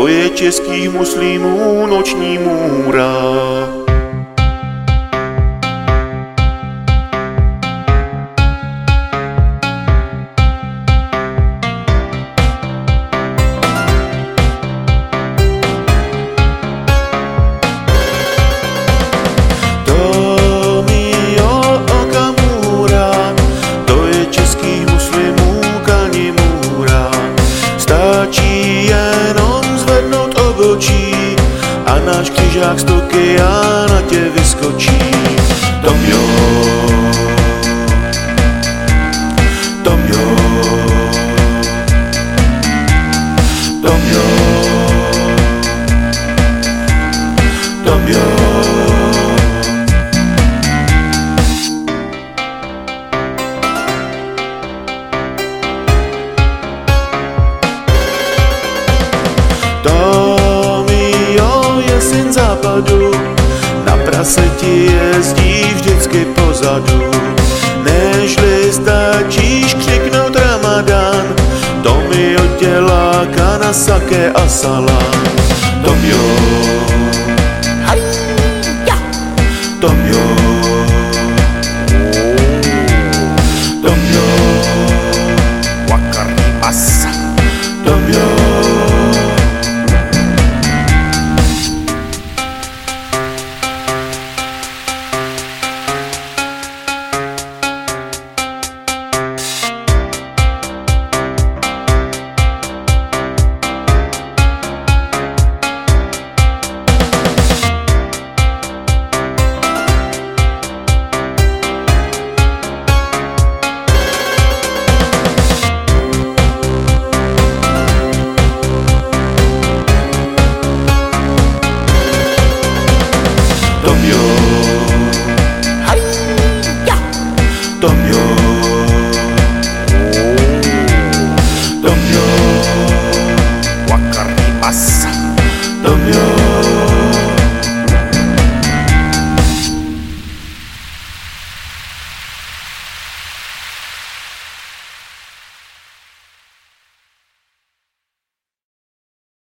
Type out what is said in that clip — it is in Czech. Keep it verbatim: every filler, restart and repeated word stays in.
to je českých muslimů noční můra. A náš křižák z Tokia na tě vyskočí. Tom jo, Tom jo, Tom jo, Tom jo. Syn západu, na praseti jezdí vždycky pozadu. Nežli stačíš křiknout Ramadán, to mi oddělá kana, sake a salám. Tom jo.